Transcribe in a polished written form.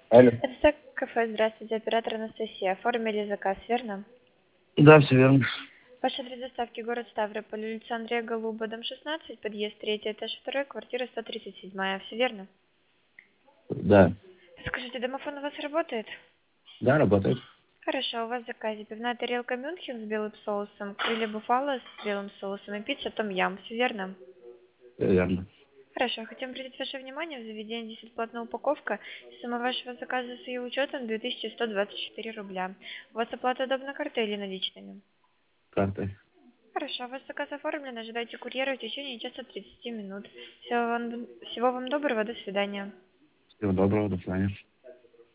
Алло. Это кафе, здравствуйте, оператор Анастасия. Оформили заказ, верно? Да, все верно. Ваш адрес доставки город Ставрополь, улица Андрея Голуба, дом 16, подъезд 3, этаж 2, квартира 137, все верно? Да. Скажите, домофон у вас работает? Да, работает. Хорошо, у вас в заказе пивная тарелка Мюнхен с белым соусом, крылья буфало с белым соусом и пицца том ям, все верно? Всё верно. Хорошо, хотим обратить ваше внимание, в заведении здесь бесплатная упаковка, и сумма вашего заказа с ее учетом 2124 рубля. У вас оплата удобна картой или наличными? Картой. Хорошо, ваш заказ оформлен, ожидайте курьера в течение часа 30 минут. Всего вам доброго, до свидания. Всего доброго, до свидания.